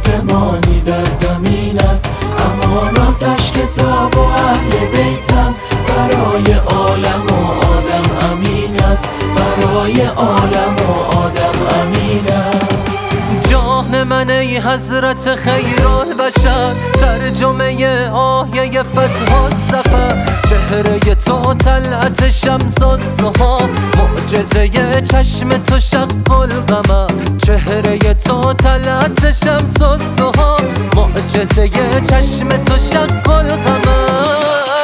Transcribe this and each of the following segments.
آسمانی در زمین است، اماناتش کتاب و اهل بیتم، برای عالم و آدم امین است، برای عالم و آدم امین است. جان من ای حضرت خیرالبشر، ترجمه آیه فتح الظفر، چهره تو طلعت شمس الضحی، معجزه چشم تو شق القمر، چهره تو طلعت شمس الضحی، معجزه چشم تو شق القمر.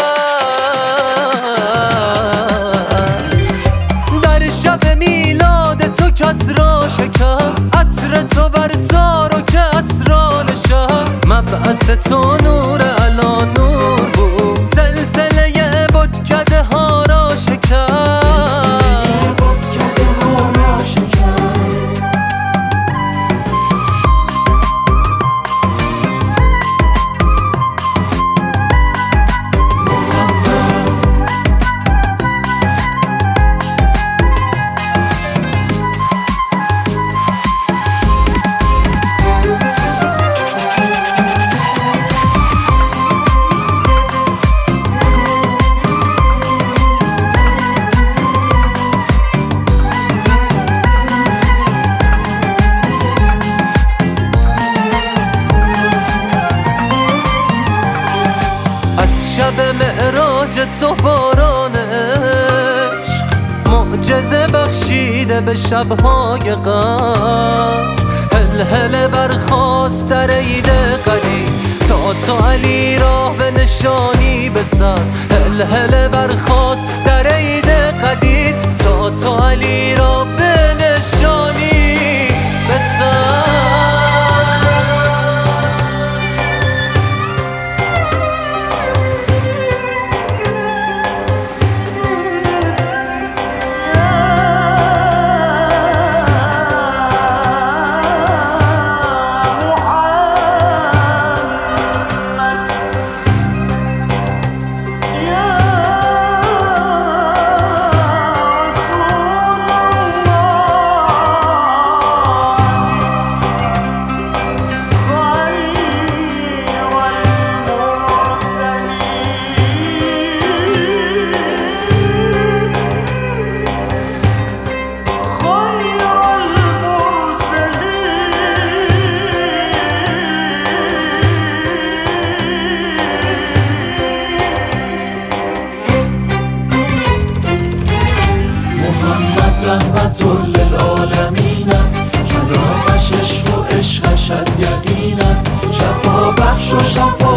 در شب میلاد تو کس را شکست، عطر تو بر تار و کسرا نشست، مبعث تو نور علی نور بود، سلسله بتکده ها را شکست. شب معراج تو باران عشق، معجزه بخشیده به شبهای قدر، هلهله برخاست در عید قدیر، تا تو علی را به نشانی به سر، هلهله برخاست در عید قدیر، تا تو علی را به نشانی به سر. رحمت للعالمین است، کلامش عشق و عشقش از یقین است، شفا بخش و شفا